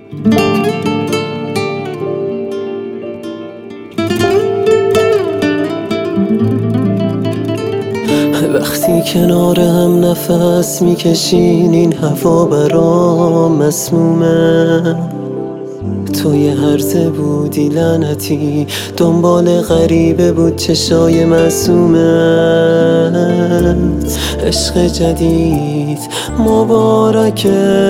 وقتی کنار هم نفس میکشین این هوا برام مسمومه. تو یه هرزه بودی لعنتی، دنبال غریبه بود چشای معصومت. عشق جدید مبارکت،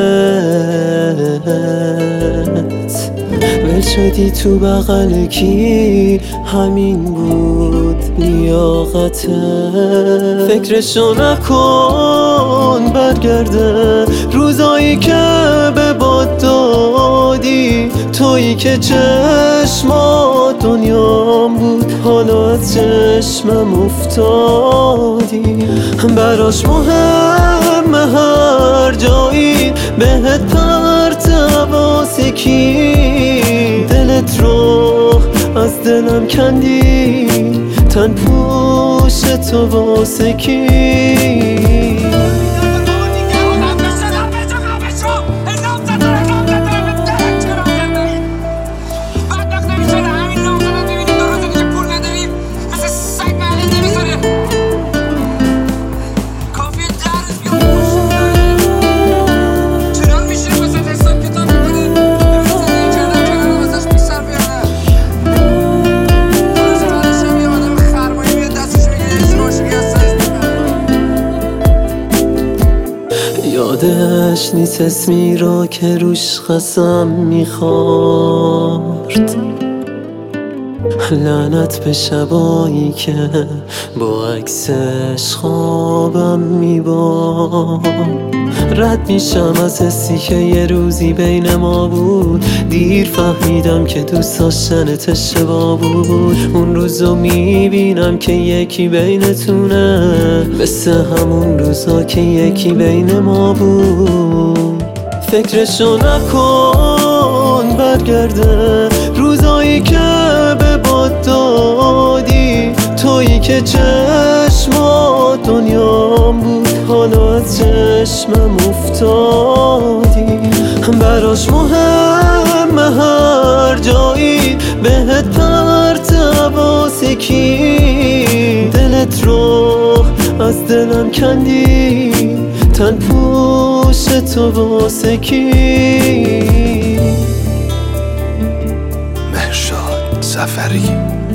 ول شدی تو بغل کی، همین بود لیاقتت. فکرشو نکن برگرده روزایی که به باد دادی، تویی که چشمات دنیام بود حالا از چشمم افتادی. براش مهمه هر جایی بهت پرت واسه کی، دلت رو از دلم کندی، تن پوش تو واسه کی. یادش نیست اسمی را که روش قسم میخورد، لعنت به شبایی که با عکسش خوابم میبارد. رد میشم از حسی که یه روزی بین ما بود، دیر فهمیدم که دوست داشتنت اشتباه بود. اون روزو میبینم که یکی بینتونه، مثل همون روزا که یکی بین ما بود. فکرشو نکن برگرده روزایی که به باد دادی، تویی که چشمات دنیام بود حالا از چشمم افتادی. براش مهمه هر جایی بهت پرت واسه کی، دلت رو از دلم کندی، تن پوش تو واسه کی. مهرشاد سفری